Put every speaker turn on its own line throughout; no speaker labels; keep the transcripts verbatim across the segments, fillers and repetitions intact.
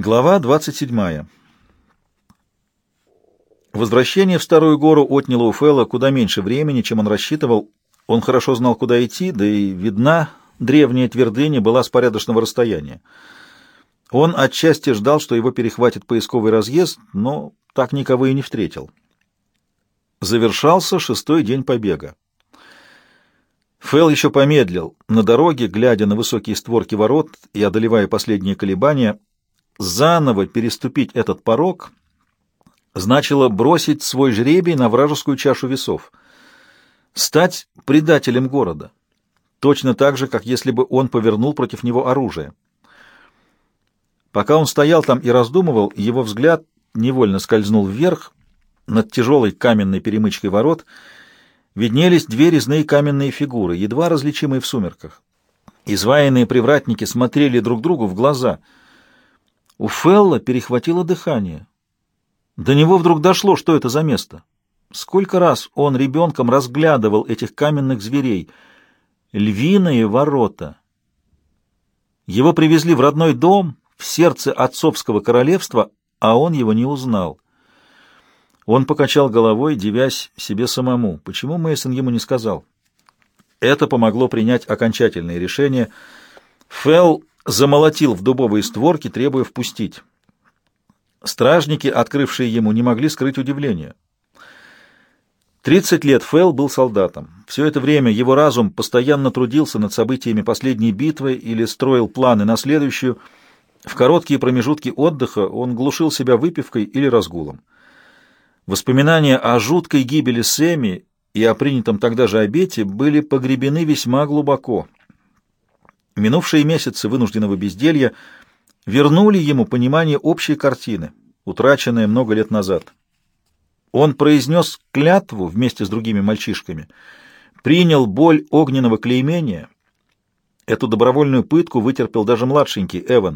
Глава двадцать седьмая. Возвращение в Старую Гору отняло у Фэлла куда меньше времени, чем он рассчитывал. Он хорошо знал, куда идти, да и видна древняя твердыня была с порядочного расстояния. Он отчасти ждал, что его перехватит поисковый разъезд, но так никого и не встретил. Завершался шестой день побега. Фэлл еще помедлил на дороге, глядя на высокие створки ворот и одолевая последние колебания. Заново переступить этот порог значило бросить свой жребий на вражескую чашу весов, стать предателем города, точно так же, как если бы он повернул против него оружие. Пока он стоял там и раздумывал, его взгляд невольно скользнул вверх. Над тяжелой каменной перемычкой ворот виднелись две резные каменные фигуры, едва различимые в сумерках. Изваянные привратники смотрели друг другу в глаза. У Фэлла перехватило дыхание. До него вдруг дошло, что это за место. Сколько раз он ребенком разглядывал этих каменных зверей. Львиные ворота. Его привезли в родной дом, в сердце отцовского королевства, а он его не узнал. Он покачал головой, дивясь себе самому. Почему Мейсон ему не сказал? Это помогло принять окончательное решение. Фэлл замолотил в дубовые створки, требуя впустить. Стражники, открывшие ему, не могли скрыть удивление. Тридцать лет Фэлл был солдатом. Все это время его разум постоянно трудился над событиями последней битвы или строил планы на следующую. В короткие промежутки отдыха он глушил себя выпивкой или разгулом. Воспоминания о жуткой гибели Сэмми и о принятом тогда же обете были погребены весьма глубоко. Минувшие месяцы вынужденного безделья вернули ему понимание общей картины, утраченное много лет назад. Он произнес клятву вместе с другими мальчишками, принял боль огненного клеймения. Эту добровольную пытку вытерпел даже младшенький Эван.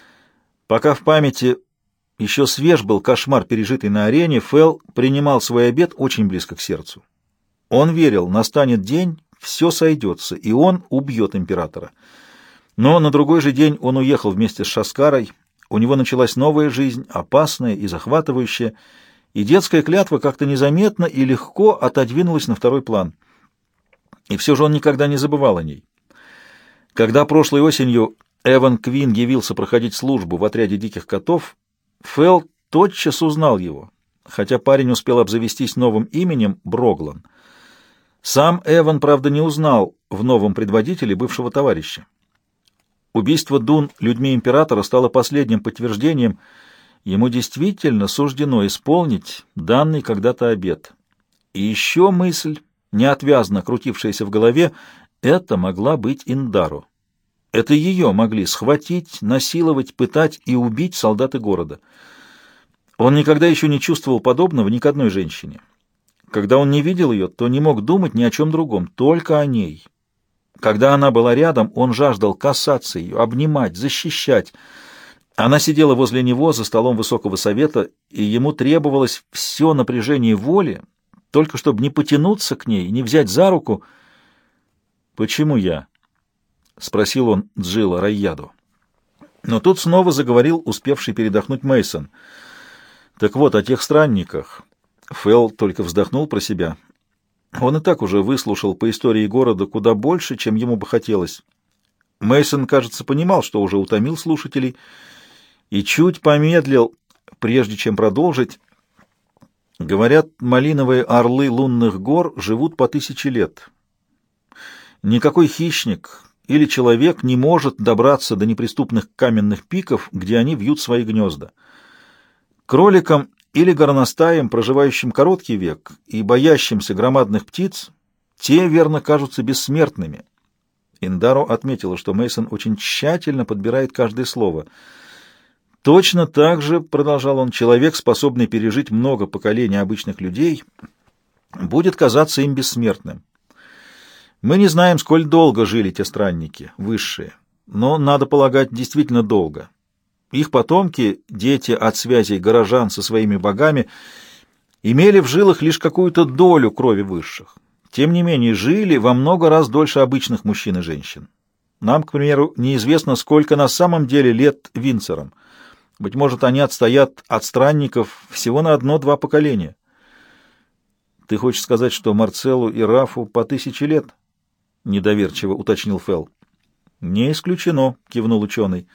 Пока в памяти еще свеж был кошмар, пережитый на арене, Фэлл принимал свой обет очень близко к сердцу. Он верил, настанет день, все сойдется, и он убьет императора. Но на другой же день он уехал вместе с Шаскарой. У него началась новая жизнь, опасная и захватывающая, и детская клятва как-то незаметно и легко отодвинулась на второй план. И все же он никогда не забывал о ней. Когда прошлой осенью Эван Квин явился проходить службу в отряде диких котов, Фэлл тотчас узнал его, хотя парень успел обзавестись новым именем Броглан. Сам Эван, правда, не узнал в новом предводителе бывшего товарища. Убийство Дун людьми императора стало последним подтверждением, ему действительно суждено исполнить данный когда-то обет. И еще мысль, неотвязно крутившаяся в голове, это могла быть Индару. Это ее могли схватить, насиловать, пытать и убить солдаты города. Он никогда еще не чувствовал подобного ни к одной женщине. Когда он не видел ее, то не мог думать ни о чем другом, только о ней. Когда она была рядом, он жаждал касаться ее, обнимать, защищать. Она сидела возле него за столом высокого совета, и ему требовалось все напряжение воли, только чтобы не потянуться к ней, не взять за руку. «Почему я?» — спросил он Джилла Райяду. Но тут снова заговорил успевший передохнуть Мейсон. «Так вот, о тех странниках». Фэлл только вздохнул про себя. Он и так уже выслушал по истории города куда больше, чем ему бы хотелось. Мейсон, кажется, понимал, что уже утомил слушателей, и чуть помедлил, прежде чем продолжить. Говорят, малиновые орлы лунных гор живут по тысяче лет. Никакой хищник или человек не может добраться до неприступных каменных пиков, где они вьют свои гнезда. Кроликам или горностаям, проживающим короткий век и боящимся громадных птиц, те, верно, кажутся бессмертными. Индаро отметила, что Мейсон очень тщательно подбирает каждое слово. Точно так же, продолжал он, человек, способный пережить много поколений обычных людей, будет казаться им бессмертным. Мы не знаем, сколь долго жили те странники, высшие, но, надо полагать, действительно долго. Их потомки, дети от связей горожан со своими богами, имели в жилах лишь какую-то долю крови высших. Тем не менее, жили во много раз дольше обычных мужчин и женщин. Нам, к примеру, неизвестно, сколько на самом деле лет Винцерам. Быть может, они отстоят от странников всего на одно-два поколения. Ты хочешь сказать, что Марцеллу и Рафу по тысяче лет? Недоверчиво уточнил Фелл. Не исключено, кивнул ученый.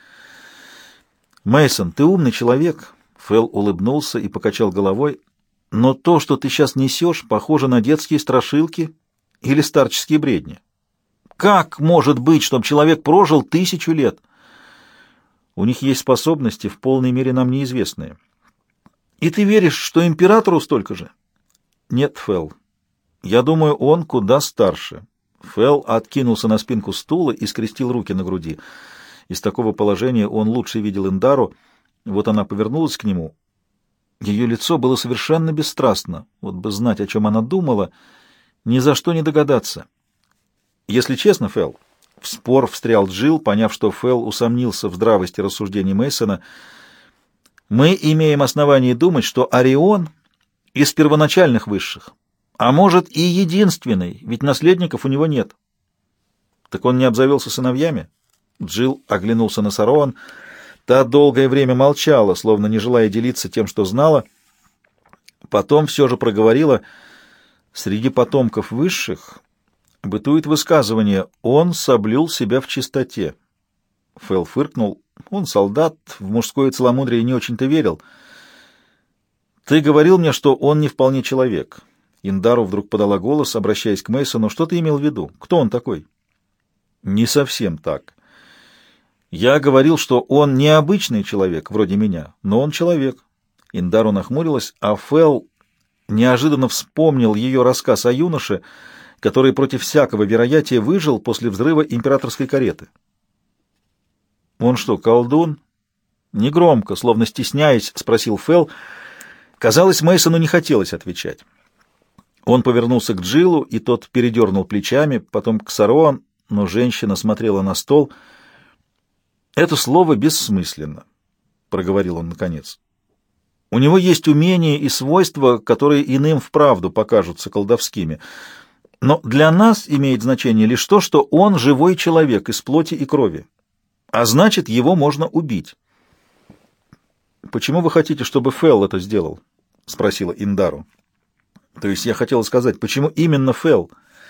Мейсон, ты умный человек. Фелл улыбнулся и покачал головой. Но то, что ты сейчас несешь, похоже на детские страшилки или старческие бредни. Как может быть, чтобы человек прожил тысячу лет? У них есть способности, в полной мере нам неизвестные. И ты веришь, что императору столько же? Нет, Фелл. Я думаю, он куда старше. Фелл откинулся на спинку стула и скрестил руки на груди. Из такого положения он лучше видел Индару. Вот она повернулась к нему. Ее лицо было совершенно бесстрастно. Вот бы знать, о чем она думала, ни за что не догадаться. Если честно, Фелл, в спор встрял Джилл, поняв, что Фелл усомнился в здравости рассуждений Мейсона. Мы имеем основание думать, что Орион из первоначальных высших, а может и единственный, ведь наследников у него нет. Так он не обзавелся сыновьями? Джилл оглянулся на Сароан. Та долгое время молчала, словно не желая делиться тем, что знала. Потом все же проговорила: среди потомков высших бытует высказывание «он соблюл себя в чистоте». Фелл фыркнул. Он солдат, в мужское целомудрие не очень-то верил. «Ты говорил мне, что он не вполне человек». Индару вдруг подала голос, обращаясь к Мейсону. «Что ты имел в виду? Кто он такой?» «Не совсем так. Я говорил, что он необычный человек, вроде меня, но он человек». Индару нахмурилась, а Фелл неожиданно вспомнил ее рассказ о юноше, который против всякого вероятия выжил после взрыва императорской кареты. «Он что, колдун?» Негромко, словно стесняясь, спросил Фелл. Казалось, Мейсону не хотелось отвечать. Он повернулся к Джилу, и тот передернул плечами, потом к Сароан, но женщина смотрела на стол. «Это слово бессмысленно», — проговорил он наконец. «У него есть умения и свойства, которые иным вправду покажутся колдовскими. Но для нас имеет значение лишь то, что он живой человек из плоти и крови, а значит, его можно убить». «Почему вы хотите, чтобы Фелл это сделал?» — спросила Индару. «То есть я хотела сказать, почему именно Фелл?»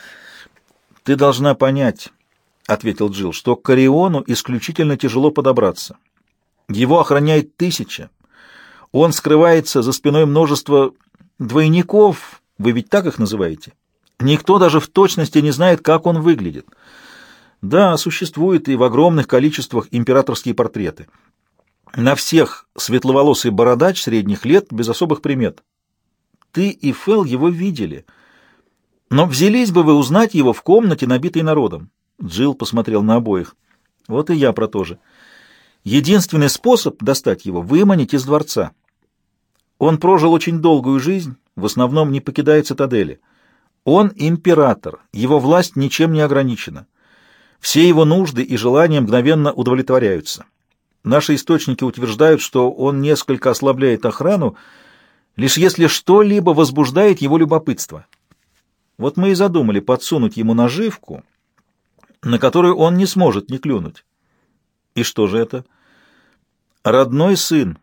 «Ты должна понять», — ответил Джилл, — «что к Ориону исключительно тяжело подобраться. Его охраняет тысяча. Он скрывается за спиной множества двойников, вы ведь так их называете? Никто даже в точности не знает, как он выглядит. Да, существуют и в огромных количествах императорские портреты. На всех светловолосый бородач средних лет без особых примет. Ты и Фелл его видели. Но взялись бы вы узнать его в комнате, набитой народом». Джилл посмотрел на обоих. «Вот и я про то же. Единственный способ достать его — выманить из дворца. Он прожил очень долгую жизнь, в основном не покидая цитадели. Он император, его власть ничем не ограничена. Все его нужды и желания мгновенно удовлетворяются. Наши источники утверждают, что он несколько ослабляет охрану, лишь если что-либо возбуждает его любопытство. Вот мы и задумали подсунуть ему наживку, на которую он не сможет не клюнуть. И что же это? Родной сын».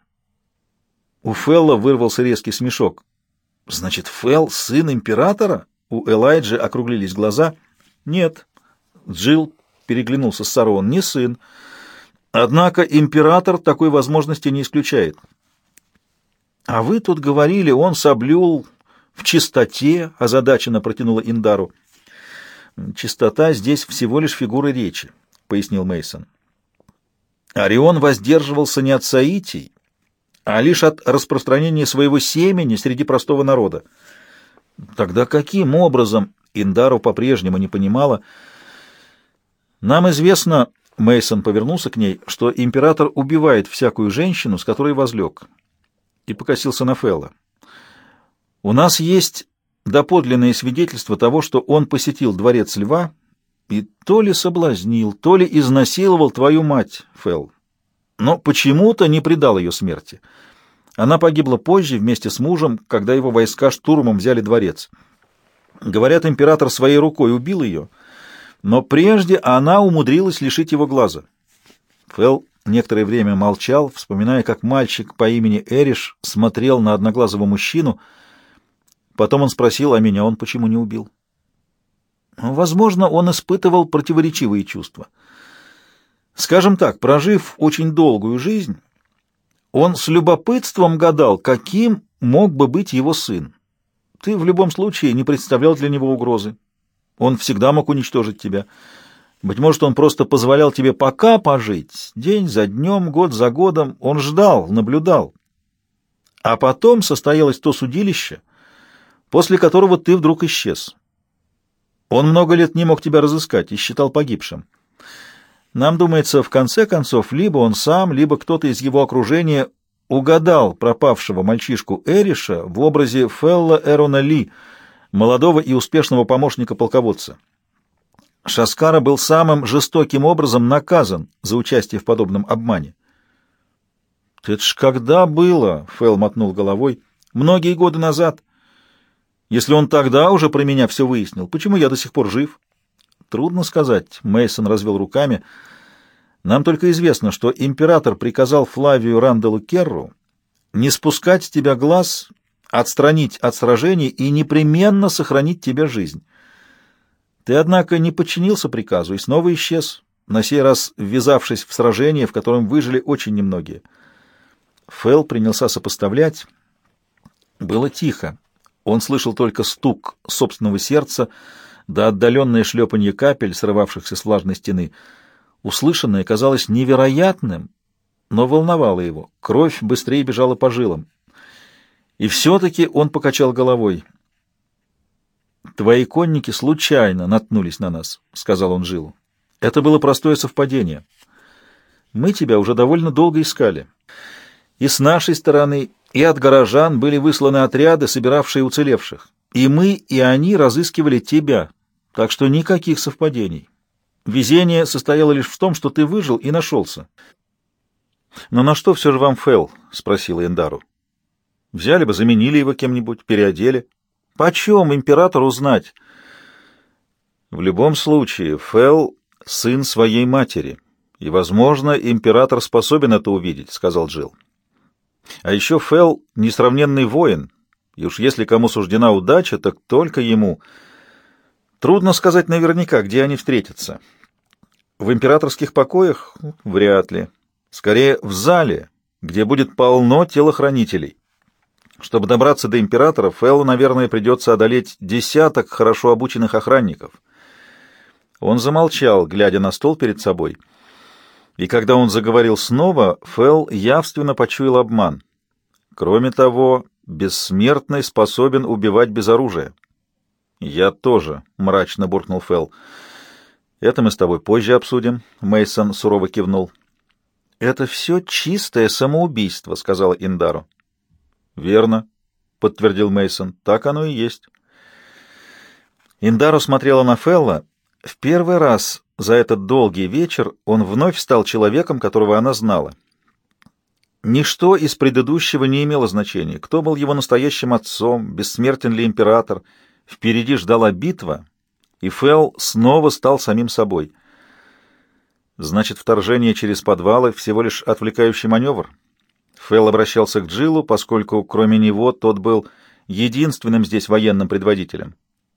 У Фелла вырвался резкий смешок. «Значит, Фелл — сын императора?» У Элайджи округлились глаза. «Нет». Джилл переглянулся с Сароан. «Не сын. Однако император такой возможности не исключает». «А вы тут говорили, он соблюл в чистоте», — озадаченно протянула Индару. «Чистота здесь всего лишь фигура речи», — пояснил Мейсон. «Орион воздерживался не от соитий, а лишь от распространения своего семени среди простого народа». «Тогда каким образом?» — Индару по-прежнему не понимала. «Нам известно», — Мейсон повернулся к ней, — «что император убивает всякую женщину, с которой возлег». И покосился на Фелла. «У нас есть доподлинные свидетельства того, что он посетил дворец льва и то ли соблазнил, то ли изнасиловал твою мать, Фелл, но почему-то не предал ее смерти. Она погибла позже вместе с мужем, когда его войска штурмом взяли дворец. Говорят, император своей рукой убил ее, но прежде она умудрилась лишить его глаза». Фелл некоторое время молчал, вспоминая, как мальчик по имени Эриш смотрел на одноглазого мужчину. Потом он спросил, а меня он почему не убил? Возможно, он испытывал противоречивые чувства. Скажем так, прожив очень долгую жизнь, он с любопытством гадал, каким мог бы быть его сын. Ты в любом случае не представлял для него угрозы. Он всегда мог уничтожить тебя. Быть может, он просто позволял тебе пока пожить. День за днем, год за годом. Он ждал, наблюдал. А потом состоялось то судилище, после которого ты вдруг исчез. Он много лет не мог тебя разыскать и считал погибшим. Нам думается, в конце концов, либо он сам, либо кто-то из его окружения угадал пропавшего мальчишку Эриша в образе Фелла Эрона Ли, молодого и успешного помощника полководца. Шаскара был самым жестоким образом наказан за участие в подобном обмане. «Это ж когда было?» — Фелл мотнул головой. «Многие годы назад. Если он тогда уже про меня все выяснил, почему я до сих пор жив?» «Трудно сказать», — Мейсон развел руками. «Нам только известно, что император приказал Флавию Ранделу Керру не спускать с тебя глаз, отстранить от сражений и непременно сохранить тебе жизнь. Ты, однако, не подчинился приказу и снова исчез, на сей раз ввязавшись в сражение, в котором выжили очень немногие». Фелл принялся сопоставлять. Было тихо. Он слышал только стук собственного сердца да отдаленное шлепанье капель, срывавшихся с влажной стены. Услышанное казалось невероятным, но волновало его. Кровь быстрее бежала по жилам. И все-таки он покачал головой. «Твои конники случайно наткнулись на нас», — сказал он Джилу. «Это было простое совпадение. Мы тебя уже довольно долго искали. И с нашей стороны, и от горожан были высланы отряды, собиравшие уцелевших. И мы, и они разыскивали тебя, так что никаких совпадений. Везение состояло лишь в том, что ты выжил и нашелся». «Но на что все же вам Фелл?» — спросила Эндару. «Взяли бы, заменили его кем-нибудь, переодели. Почем императору знать?» «В любом случае, Фелл — сын своей матери, и, возможно, император способен это увидеть», — сказал Джилл. «А еще Фелл — несравненный воин, и уж если кому суждена удача, так только ему. Трудно сказать наверняка, где они встретятся. В императорских покоях? Вряд ли. Скорее, в зале, где будет полно телохранителей. Чтобы добраться до императора, Феллу, наверное, придется одолеть десяток хорошо обученных охранников». Он замолчал, глядя на стол перед собой. И когда он заговорил снова, Фелл явственно почуял обман. «Кроме того, бессмертный способен убивать без оружия». «Я тоже», — мрачно буркнул Фелл. «Это мы с тобой позже обсудим», — Мейсон сурово кивнул. «Это все чистое самоубийство», — сказала Индару. «Верно», — подтвердил Мейсон. «Так оно и есть». Индару смотрела на Фелла. В первый раз за этот долгий вечер он вновь стал человеком, которого она знала. Ничто из предыдущего не имело значения. Кто был его настоящим отцом, бессмертен ли император? Впереди ждала битва, и Фелл снова стал самим собой. Значит, вторжение через подвалы — всего лишь отвлекающий маневр? Фелл обращался к Джилу, поскольку кроме него тот был единственным здесь военным предводителем.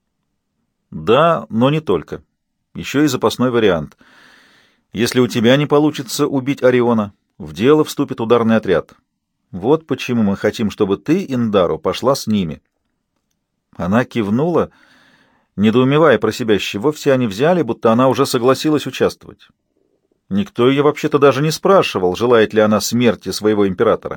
Да, но не только. Еще и запасной вариант. Если у тебя не получится убить Ориона, в дело вступит ударный отряд. Вот почему мы хотим, чтобы ты, Индару, пошла с ними. Она кивнула, недоумевая про себя, с чего все они взяли, будто она уже согласилась участвовать. Никто ее вообще-то даже не спрашивал, желает ли она смерти своего императора.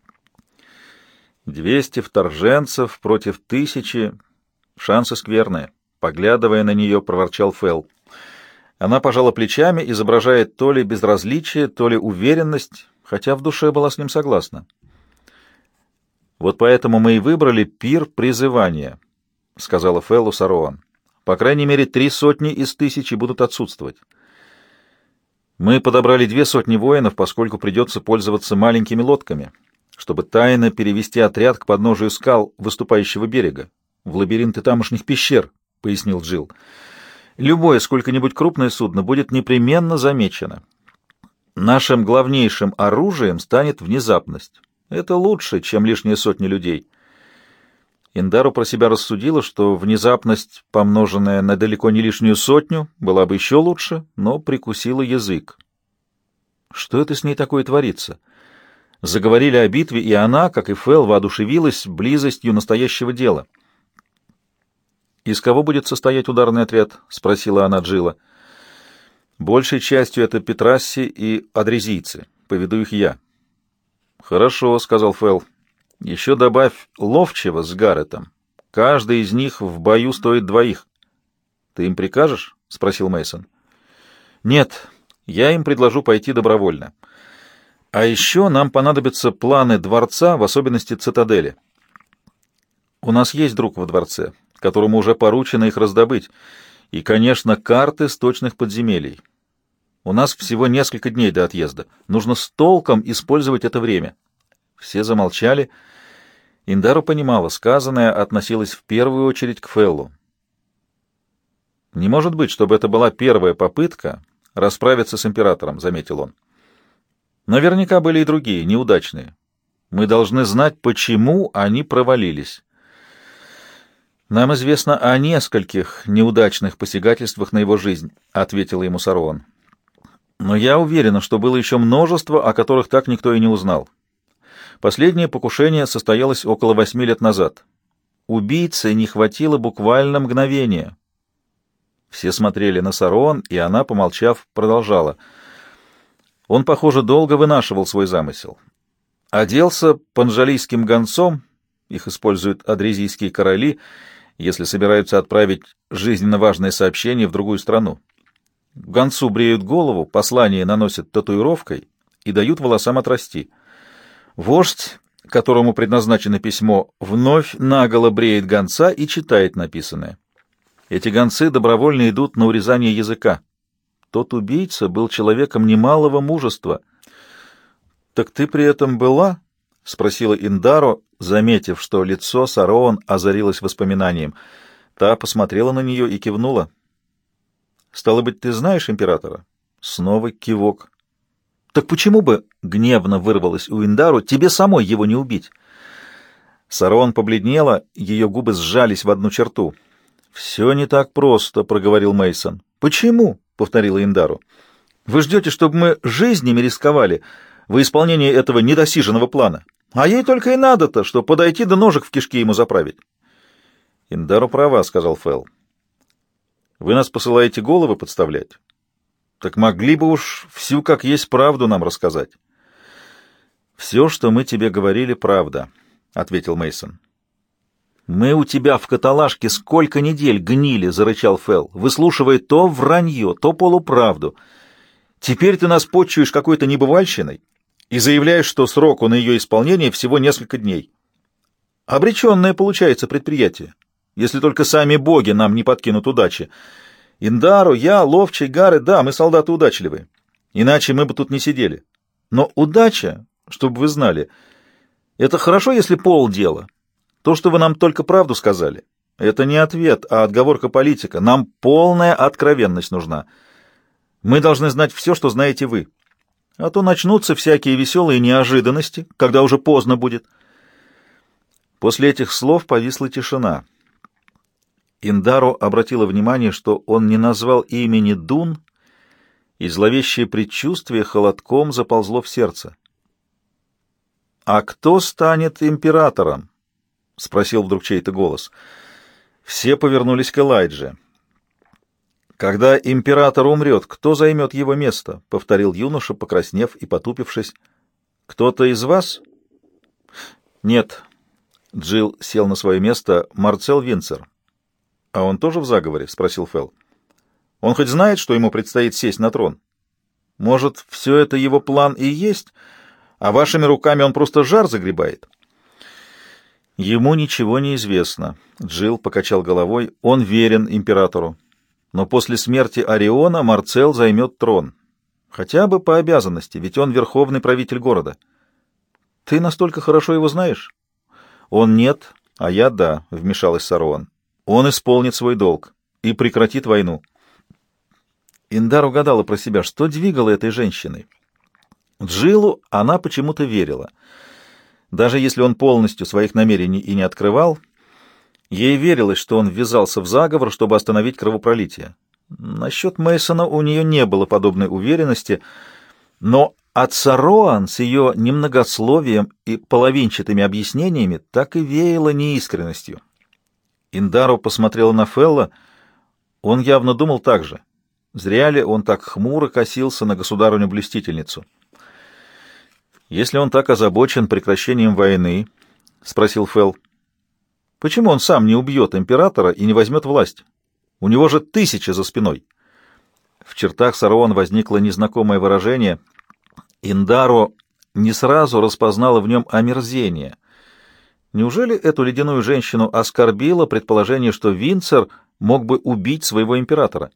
Двести вторженцев против тысячи. Шансы скверные. Поглядывая на нее, проворчал Фелл. Она пожала плечами, изображая то ли безразличие, то ли уверенность, хотя в душе была с ним согласна. «Вот поэтому мы и выбрали пир призывания», — сказала Феллу Сароан. «По крайней мере, три сотни из тысячи будут отсутствовать. Мы подобрали две сотни воинов, поскольку придется пользоваться маленькими лодками, чтобы тайно перевести отряд к подножию скал выступающего берега, в лабиринты тамошних пещер», — пояснил Джилл. «Любое сколько-нибудь крупное судно будет непременно замечено. Нашим главнейшим оружием станет внезапность. Это лучше, чем лишние сотни людей. Индару про себя рассудила, что внезапность, помноженная на далеко не лишнюю сотню, была бы еще лучше, но прикусила язык. Что это с ней такое творится? Заговорили о битве, и она, как и Фэл, воодушевилась близостью настоящего дела. «Из кого будет состоять ударный отряд?» — спросила она Джилла. «Большей частью это Петрасси и адрезийцы. Поведу их я». «Хорошо», — сказал Фэл. «Еще добавь ловчего с Гарретом. Каждый из них в бою стоит двоих». «Ты им прикажешь?» — спросил Мейсон. «Нет, я им предложу пойти добровольно. А еще нам понадобятся планы дворца, в особенности цитадели. У нас есть друг во дворце, которому уже поручено их раздобыть, и, конечно, карты с точных подземелий. У нас всего несколько дней до отъезда. Нужно с толком использовать это время». Все замолчали. Индару понимала, сказанное относилось в первую очередь к Фэллу. «Не может быть, чтобы это была первая попытка расправиться с императором», — заметил он. «Наверняка были и другие, неудачные. Мы должны знать, почему они провалились». «Нам известно о нескольких неудачных посягательствах на его жизнь», — ответила ему Сароан. «Но я уверена, что было еще множество, о которых так никто и не узнал. Последнее покушение состоялось около восьми лет назад. Убийце не хватило буквально мгновения». Все смотрели на Сароан, и она, помолчав, продолжала. «Он, похоже, долго вынашивал свой замысел. Оделся панжалийским гонцом, их используют адрезийские короли, если собираются отправить жизненно важное сообщение в другую страну. Гонцу бреют голову, послание наносят татуировкой и дают волосам отрасти. Вождь, которому предназначено письмо, вновь наголо бреет гонца и читает написанное. Эти гонцы добровольно идут на урезание языка. Тот убийца был человеком немалого мужества». «Так ты при этом была?» — спросила Индаро, заметив, что лицо Сароан озарилось воспоминанием. Та посмотрела на нее и кивнула. «Стало быть, ты знаешь императора?» Снова кивок. «Так почему бы, — гневно вырвалось у Индару, — тебе самой его не убить?» Сароан побледнела, ее губы сжались в одну черту. «Все не так просто», — проговорил Мейсон. «Почему?» — повторила Индару. «Вы ждете, чтобы мы жизнями рисковали во исполнении этого недосиженного плана? А ей только и надо-то, что подойти да ножик в кишки ему заправить». «Индару права», — сказал Фэл. «Вы нас посылаете головы подставлять? Так могли бы уж всю как есть правду нам рассказать». «Все, что мы тебе говорили, правда», — ответил Мейсон. «Мы у тебя в каталажке сколько недель гнили», — зарычал Фэл, выслушивая то вранье, то полуправду. «Теперь ты нас почуешь какой-то небывальщиной и заявляешь, что сроку на ее исполнение всего несколько дней. Обреченное получается предприятие, если только сами боги нам не подкинут удачи. Индару, я, Ловчий, Гаррет, да, мы солдаты удачливые, иначе мы бы тут не сидели. Но удача, чтобы вы знали, это хорошо, если полдела. То, что вы нам только правду сказали, это не ответ, а отговорка политика. Нам полная откровенность нужна. Мы должны знать все, что знаете вы. А то начнутся всякие веселые неожиданности, когда уже поздно будет». После этих слов повисла тишина. Индаро обратила внимание, что он не назвал имени Дун, и зловещее предчувствие холодком заползло в сердце. «А кто станет императором?» — спросил вдруг чей-то голос. Все повернулись к Элайдже. «Когда император умрет, кто займет его место?» — повторил юноша, покраснев и потупившись. «Кто-то из вас?» «Нет». Джилл сел на свое место. «Марцел Винцер». «А он тоже в заговоре?» — спросил Фэл. «Он хоть знает, что ему предстоит сесть на трон? Может, все это его план и есть, а вашими руками он просто жар загребает?» «Ему ничего не известно», — Джилл покачал головой. «Он верен императору. Но после смерти Ориона Марцел займет трон. Хотя бы по обязанности, ведь он верховный правитель города». «Ты настолько хорошо его знаешь?» «Он нет, а я да», — вмешалась Сароан. «Он исполнит свой долг и прекратит войну». Индар угадала про себя, что двигало этой женщиной. Джилу она почему-то верила. Даже если он полностью своих намерений и не открывал, ей верилось, что он ввязался в заговор, чтобы остановить кровопролитие. Насчет Мейсона у нее не было подобной уверенности, но от Сароан с ее немногословием и половинчатыми объяснениями так и веяло неискренностью. Индару посмотрела на Фелла. Он явно думал так же. Зря ли он так хмуро косился на государыню-блюстительницу? «Если он так озабочен прекращением войны, — спросил Фелл, — почему он сам не убьет императора и не возьмет власть? У него же тысячи за спиной». В чертах Сароан возникло незнакомое выражение. Индару не сразу распознала в нем омерзение. Неужели эту ледяную женщину оскорбило предположение, что Винцер мог бы убить своего императора?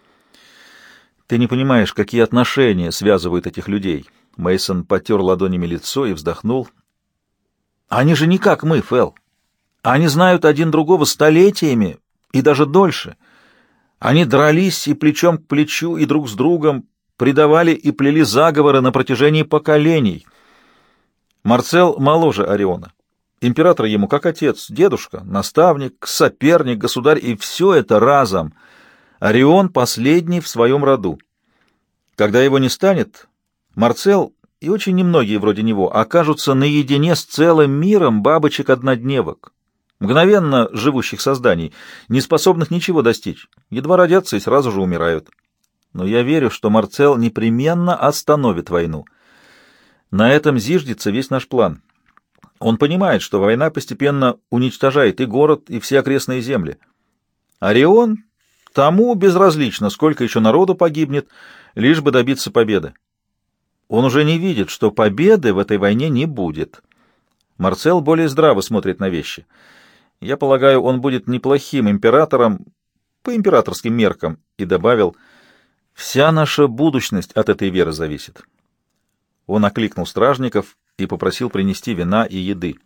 «Ты не понимаешь, какие отношения связывают этих людей». Мейсон потер ладонями лицо и вздохнул. «Они же не как мы, Фэл. Они знают один другого столетиями и даже дольше. Они дрались и плечом к плечу, и друг с другом, предавали и плели заговоры на протяжении поколений. Марцел моложе Ориона. Император ему как отец, дедушка, наставник, соперник, государь, и все это разом. Орион последний в своем роду. Когда его не станет, Марцел и очень немногие вроде него окажутся наедине с целым миром бабочек-однодневок, мгновенно живущих созданий, не способных ничего достичь, едва родятся и сразу же умирают. Но я верю, что Марцел непременно остановит войну. На этом зиждется весь наш план. Он понимает, что война постепенно уничтожает и город, и все окрестные земли. Орион тому безразлично, сколько еще народу погибнет, лишь бы добиться победы. Он уже не видит, что победы в этой войне не будет. Марцел более здраво смотрит на вещи. Я полагаю, он будет неплохим императором по императорским меркам, и добавил: «Вся наша будущность от этой веры зависит». Он окликнул стражников и попросил принести вина и еды.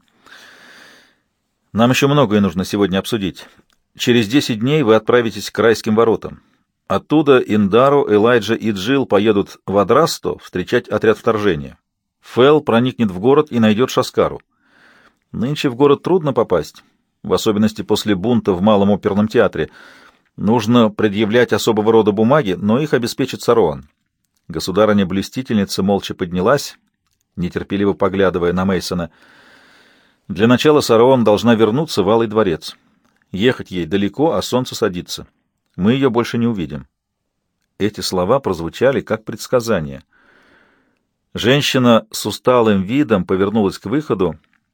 «Нам еще многое нужно сегодня обсудить. Через десять дней вы отправитесь к Райским воротам. Оттуда Индару, Элайджа и Джилл поедут в Адрасто встречать отряд вторжения. Фэл проникнет в город и найдет Шаскару. Нынче в город трудно попасть, в особенности после бунта в Малом оперном театре. Нужно предъявлять особого рода бумаги, но их обеспечит Сароан». Государыня-блюстительница молча поднялась, нетерпеливо поглядывая на Мейсона. «Для начала Сароан должна вернуться в Алый дворец. Ехать ей далеко, а солнце садится. Мы ее больше не увидим». Эти слова прозвучали как предсказание. Женщина с усталым видом повернулась к выходу.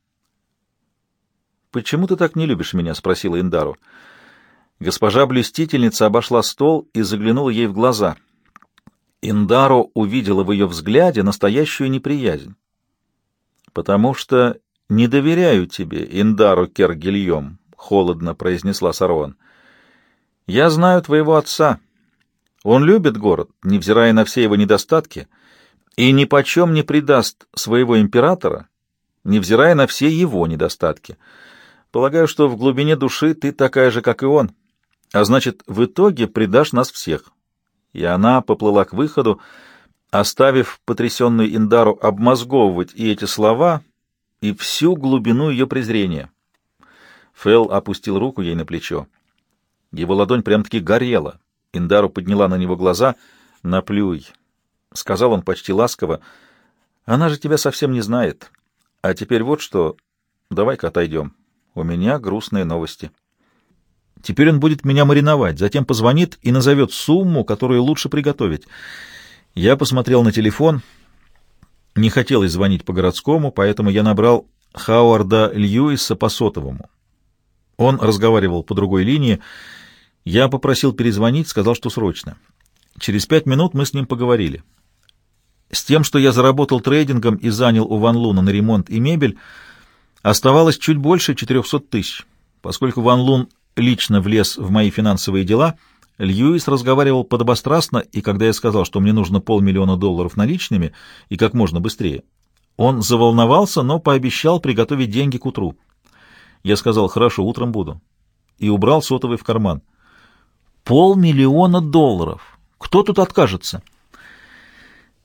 «Почему ты так не любишь меня?» — спросила Индару. Госпожа-блюстительница обошла стол и заглянула ей в глаза. Индару увидела в ее взгляде настоящую неприязнь. «Потому что не доверяю тебе, Индару Кергильем», — холодно произнесла Сароан. «Я знаю твоего отца. Он любит город, невзирая на все его недостатки, и ни почем не предаст своего императора, невзирая на все его недостатки. Полагаю, что в глубине души ты такая же, как и он, а значит, в итоге предашь нас всех». И она поплыла к выходу, оставив потрясенную Индару обмозговывать и эти слова, и всю глубину ее презрения. Фэл опустил руку ей на плечо. Его ладонь прям-таки горела. Индару подняла на него глаза. «Наплюй», — сказал он почти ласково. «Она же тебя совсем не знает. А теперь вот что. Давай-ка отойдем. У меня грустные новости». Теперь он будет меня мариновать, затем позвонит и назовет сумму, которую лучше приготовить. Я посмотрел на телефон. Не хотелось звонить по городскому, поэтому я набрал Хауарда Льюиса по сотовому. Он разговаривал по другой линии. Я попросил перезвонить, сказал, что срочно. Через пять минут мы с ним поговорили. С тем, что я заработал трейдингом и занял у Ван Луна на ремонт и мебель, оставалось чуть больше четырехсот тысяч. Поскольку Ван Лун лично влез в мои финансовые дела, Льюис разговаривал подобострастно, и когда я сказал, что мне нужно полмиллиона долларов наличными и как можно быстрее, он заволновался, но пообещал приготовить деньги к утру. Я сказал: «Хорошо, утром буду», и убрал сотовый в карман. Полмиллиона долларов! Кто тут откажется?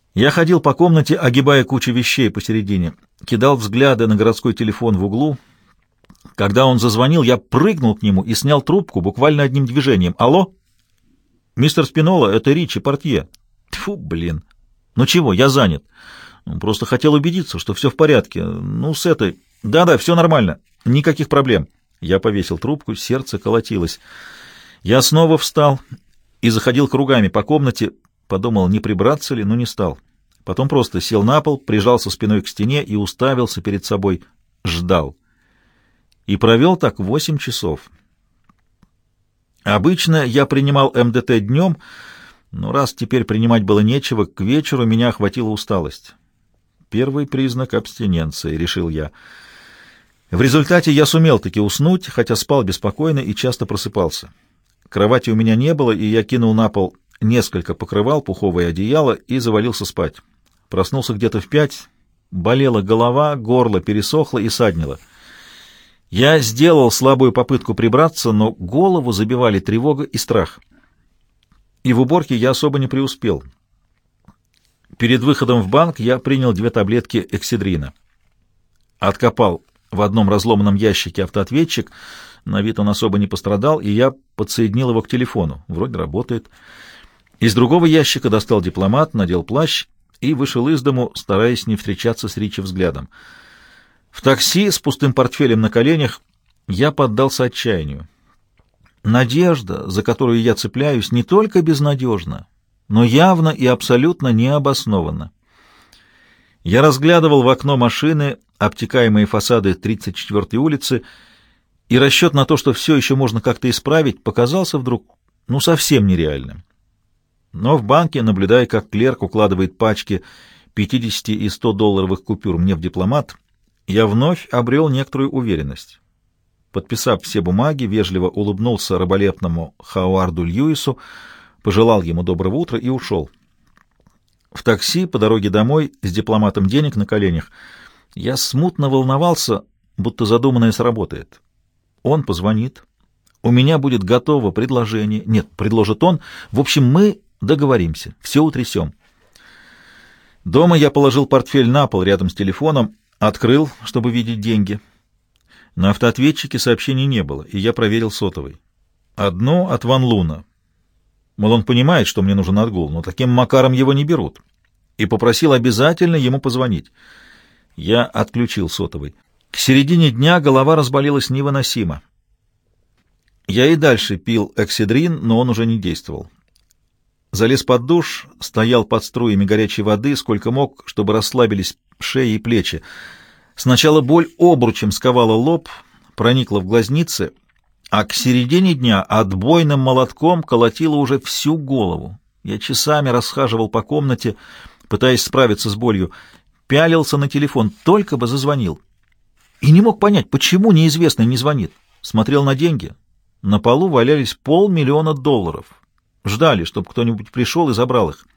Я ходил по комнате, огибая кучу вещей посередине, кидал взгляды на городской телефон в углу. Когда он зазвонил, я прыгнул к нему и снял трубку буквально одним движением. «Алло?» «Мистер Спинола, это Ричи, портье». «Тьфу, блин! Ну чего, я занят. Просто хотел убедиться, что все в порядке. Ну, с этой... Да-да, все нормально. Никаких проблем». Я повесил трубку, сердце колотилось. Я снова встал и заходил кругами по комнате, подумал, не прибраться ли, но не стал. Потом просто сел на пол, прижался спиной к стене и уставился перед собой. Ждал. И провел так восемь часов. Обычно я принимал МДТ днем, но раз теперь принимать было нечего, к вечеру меня охватила усталость. Первый признак абстиненции, решил я. В результате я сумел таки уснуть, хотя спал беспокойно и часто просыпался. Кровати у меня не было, и я кинул на пол несколько покрывал, пуховое одеяло и завалился спать. Проснулся где-то в пять, болела голова, горло пересохло и саднило. Я сделал слабую попытку прибраться, но голову забивали тревога и страх. И в уборке я особо не преуспел. Перед выходом в банк я принял две таблетки экседрина. Откопал в одном разломанном ящике автоответчик, на вид он особо не пострадал, и я подсоединил его к телефону. Вроде работает. Из другого ящика достал дипломат, надел плащ и вышел из дому, стараясь не встречаться с Ричи взглядом. В такси с пустым портфелем на коленях я поддался отчаянию. Надежда, за которую я цепляюсь, не только безнадежна, но явно и абсолютно необоснованна. Я разглядывал в окно машины обтекаемые фасады тридцать четвёртой улицы, и расчет на то, что все еще можно как-то исправить, показался вдруг, ну, совсем нереальным. Но в банке, наблюдая, как клерк укладывает пачки пятидесяти и ста долларовых купюр мне в дипломат, я вновь обрел некоторую уверенность. Подписав все бумаги, вежливо улыбнулся раболепному Хауарду Льюису, пожелал ему доброго утра и ушел. В такси по дороге домой с дипломатом денег на коленях я смутно волновался, будто задуманное сработает. Он позвонит, у меня будет готово предложение. Нет, предложит он. В общем, мы договоримся, все утрясем. Дома я положил портфель на пол рядом с телефоном, открыл, чтобы видеть деньги. На автоответчике сообщений не было, и я проверил сотовый. Одно от Ван Луна. Мол, он понимает, что мне нужен отгул, но таким макаром его не берут. И попросил обязательно ему позвонить. Я отключил сотовый. К середине дня голова разболелась невыносимо. Я и дальше пил экседрин, но он уже не действовал. Залез под душ, стоял под струями горячей воды, сколько мог, чтобы расслабились шея и плечи. Сначала боль обручем сковала лоб, проникла в глазницы, а к середине дня отбойным молотком колотила уже всю голову. Я часами расхаживал по комнате, пытаясь справиться с болью, пялился на телефон, только бы зазвонил. И не мог понять, почему неизвестный не звонит. Смотрел на деньги. На полу валялись полмиллиона долларов. Ждали, чтобы кто-нибудь пришел и забрал их.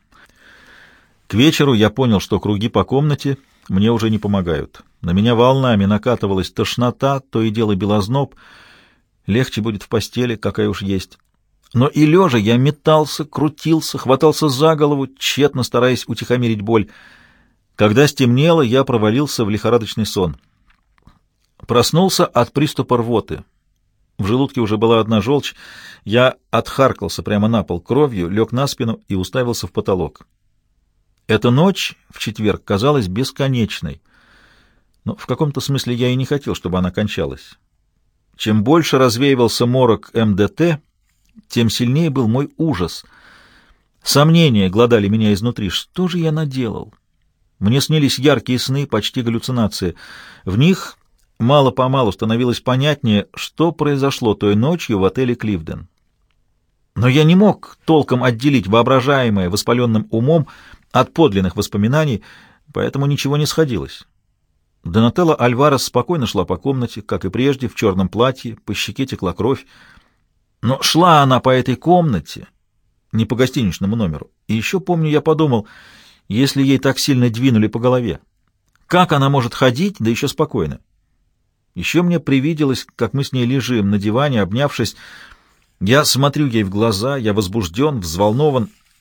К вечеру я понял, что круги по комнате мне уже не помогают. На меня волнами накатывалась тошнота, то и дело белозноб. Легче будет в постели, какая уж есть. Но и лежа я метался, крутился, хватался за голову, тщетно стараясь утихомирить боль. Когда стемнело, я провалился в лихорадочный сон. Проснулся от приступа рвоты. В желудке уже была одна желчь. Я отхаркался прямо на пол кровью, лег на спину и уставился в потолок. Эта ночь в четверг казалась бесконечной. Но в каком-то смысле я и не хотел, чтобы она кончалась. Чем больше развеивался морок МДТ, тем сильнее был мой ужас. Сомнения глодали меня изнутри. Что же я наделал? Мне снились яркие сны, почти галлюцинации. В них мало-помалу становилось понятнее, что произошло той ночью в отеле «Кливден». Но я не мог толком отделить воображаемое воспаленным умом от подлинных воспоминаний, поэтому ничего не сходилось. Донателла Альварес спокойно шла по комнате, как и прежде, в черном платье, по щеке текла кровь. Но шла она по этой комнате, не по гостиничному номеру. И еще, помню, я подумал, если ей так сильно двинули по голове, как она может ходить, да еще спокойно? Еще мне привиделось, как мы с ней лежим на диване, обнявшись. Я смотрю ей в глаза, я возбужден, взволнован.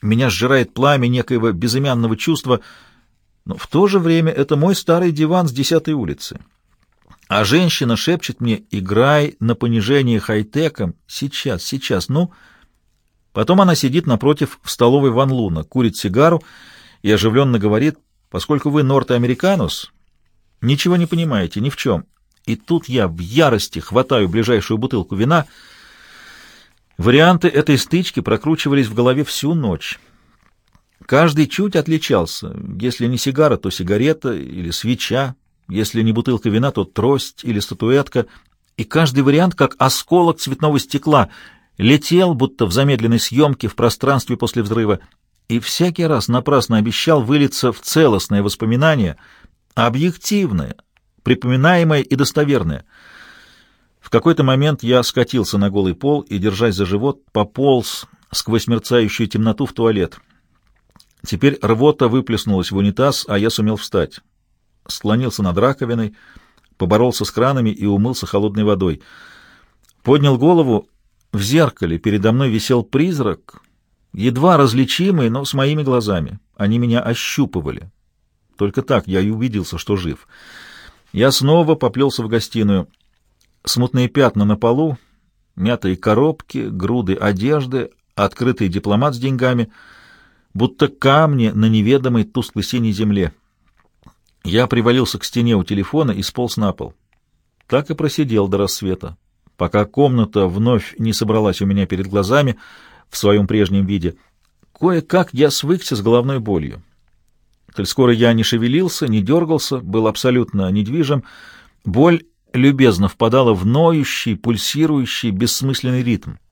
Меня сжирает пламя некоего безымянного чувства, но в то же время это мой старый диван с десятой улицы. А женщина шепчет мне: «Играй на понижение хай-теком. Сейчас, сейчас, ну...» Потом она сидит напротив в столовой Ван Луна, курит сигару и оживленно говорит: «Поскольку вы норте-американус, ничего не понимаете ни в чем». И тут я в ярости хватаю ближайшую бутылку вина. Варианты этой стычки прокручивались в голове всю ночь. Каждый чуть отличался. Если не сигара, то сигарета или свеча. Если не бутылка вина, то трость или статуэтка. И каждый вариант, как осколок цветного стекла, летел, будто в замедленной съемке в пространстве после взрыва, и всякий раз напрасно обещал вылиться в целостное воспоминание, объективное, припоминаемое и достоверное. В какой-то момент я скатился на голый пол и, держась за живот, пополз сквозь мерцающую темноту в туалет. Теперь рвота выплеснулась в унитаз, а я сумел встать. Склонился над раковиной, поборолся с кранами и умылся холодной водой. Поднял голову. В зеркале передо мной висел призрак, едва различимый, но с моими глазами. Они меня ощупывали. Только так я и убедился, что жив. Я снова поплелся в гостиную. Смутные пятна на полу, мятые коробки, груды одежды, открытый дипломат с деньгами, будто камни на неведомой тусклой синей земле. Я привалился к стене у телефона и сполз на пол. Так и просидел до рассвета, пока комната вновь не собралась у меня перед глазами в своем прежнем виде. Кое-как я свыкся с головной болью. Коль скоро я не шевелился, не дергался, был абсолютно недвижим, боль любезно впадала в ноющий, пульсирующий, бессмысленный ритм.